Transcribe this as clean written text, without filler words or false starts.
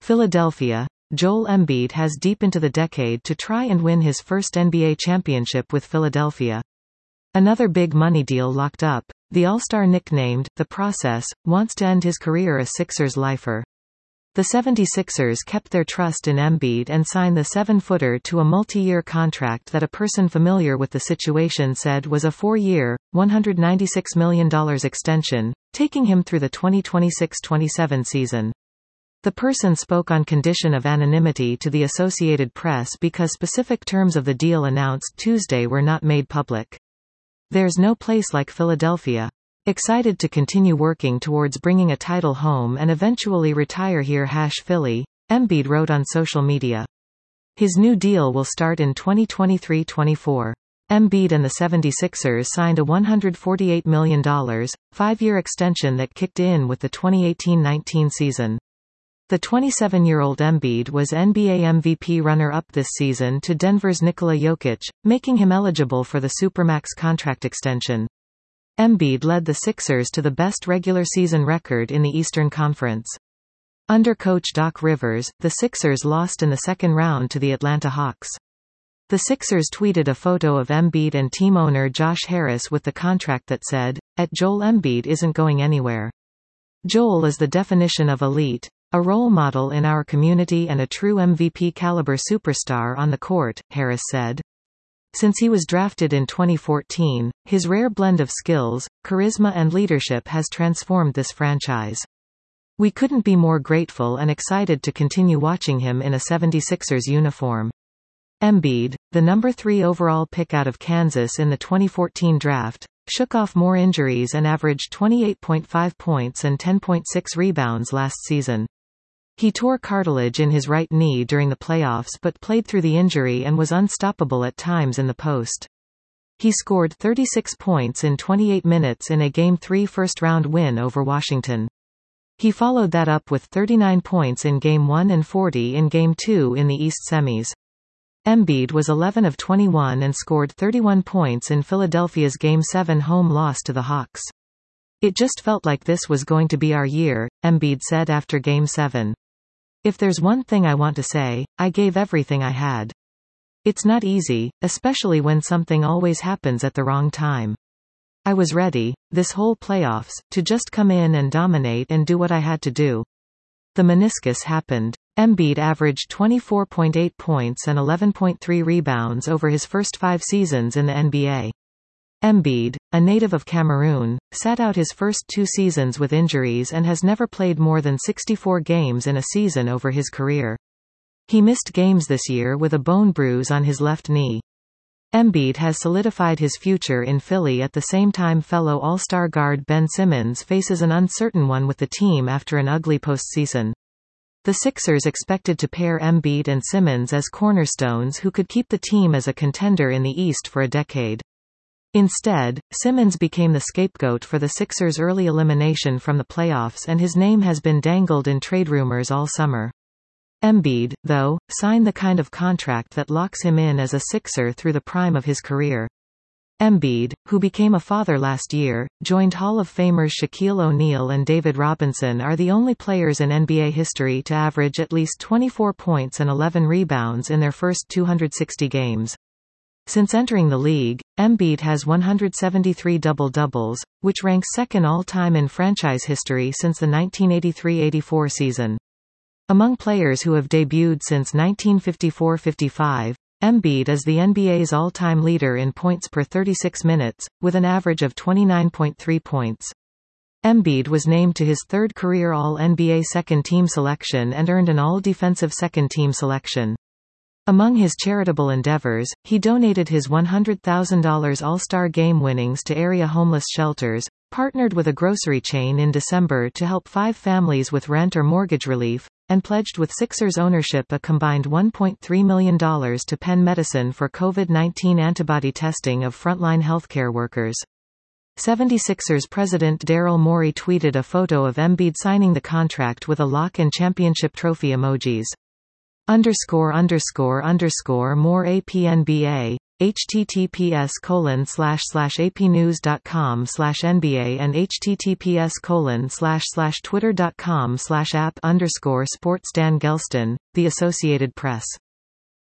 Philadelphia. Joel Embiid has deep into the decade to try and win his first NBA championship with Philadelphia. Another big money deal locked up. The All-Star nicknamed The Process wants to end his career a Sixers lifer. The 76ers kept their trust in Embiid and signed the 7-footer to a multi-year contract that a person familiar with the situation said was a 4-year, $196 million extension, taking him through the 2026-27 season. The person spoke on condition of anonymity to the Associated Press because specific terms of the deal announced Tuesday were not made public. "There's no place like Philadelphia. Excited to continue working towards bringing a title home and eventually retire here # Philly," Embiid wrote on social media. His new deal will start in 2023-24. Embiid and the 76ers signed a $148 million, 5-year extension that kicked in with the 2018-19 season. The 27-year-old Embiid was NBA MVP runner-up this season to Denver's Nikola Jokic, making him eligible for the Supermax contract extension. Embiid led the Sixers to the best regular season record in the Eastern Conference. Under coach Doc Rivers, the Sixers lost in the second round to the Atlanta Hawks. The Sixers tweeted a photo of Embiid and team owner Josh Harris with the contract that said, "Joel Embiid isn't going anywhere. Joel is the definition of elite, a role model in our community and a true MVP-caliber superstar on the court," Harris said. Since he was drafted in 2014, his rare blend of skills, charisma and leadership has transformed this franchise. "We couldn't be more grateful and excited to continue watching him in a 76ers uniform." Embiid, the number 3 overall pick out of Kansas in the 2014 draft, shook off more injuries and averaged 28.5 points and 10.6 rebounds last season. He tore cartilage in his right knee during the playoffs but played through the injury and was unstoppable at times in the post. He scored 36 points in 28 minutes in a Game 3 first-round win over Washington. He followed that up with 39 points in Game 1 and 40 in Game 2 in the East semis. Embiid was 11 of 21 and scored 31 points in Philadelphia's Game 7 home loss to the Hawks. "It just felt like this was going to be our year," Embiid said after Game 7. "If there's one thing I want to say, I gave everything I had. It's not easy, especially when something always happens at the wrong time. I was ready, this whole playoffs, to just come in and dominate and do what I had to do. The meniscus happened." Embiid averaged 24.8 points and 11.3 rebounds over his first 5 seasons in the NBA. Embiid, a native of Cameroon, sat out his first 2 seasons with injuries and has never played more than 64 games in a season over his career. He missed games this year with a bone bruise on his left knee. Embiid has solidified his future in Philly at the same time fellow All-Star guard Ben Simmons faces an uncertain one with the team after an ugly postseason. The Sixers expected to pair Embiid and Simmons as cornerstones who could keep the team as a contender in the East for a decade. Instead, Simmons became the scapegoat for the Sixers' early elimination from the playoffs and his name has been dangled in trade rumors all summer. Embiid, though, signed the kind of contract that locks him in as a Sixer through the prime of his career. Embiid, who became a father last year, joined Hall of Famers Shaquille O'Neal and David Robinson are the only players in NBA history to average at least 24 points and 11 rebounds in their first 260 games. Since entering the league, Embiid has 173 double-doubles, which ranks second all-time in franchise history since the 1983-84 season. Among players who have debuted since 1954-55, Embiid is the NBA's all-time leader in points per 36 minutes, with an average of 29.3 points. Embiid was named to his 3rd career All-NBA second-team selection and earned an All-Defensive second-team selection. Among his charitable endeavors, he donated his $100,000 All-Star Game winnings to area homeless shelters, partnered with a grocery chain in December to help 5 families with rent or mortgage relief, and pledged with Sixers ownership a combined $1.3 million to Penn Medicine for COVID-19 antibody testing of frontline healthcare workers. 76ers president Daryl Morey tweeted a photo of Embiid signing the contract with a lock and championship trophy emojis. _______ more APNBA, https://apnews.com/nba and https://twitter.com/app_sports Dan Gelston, The Associated Press.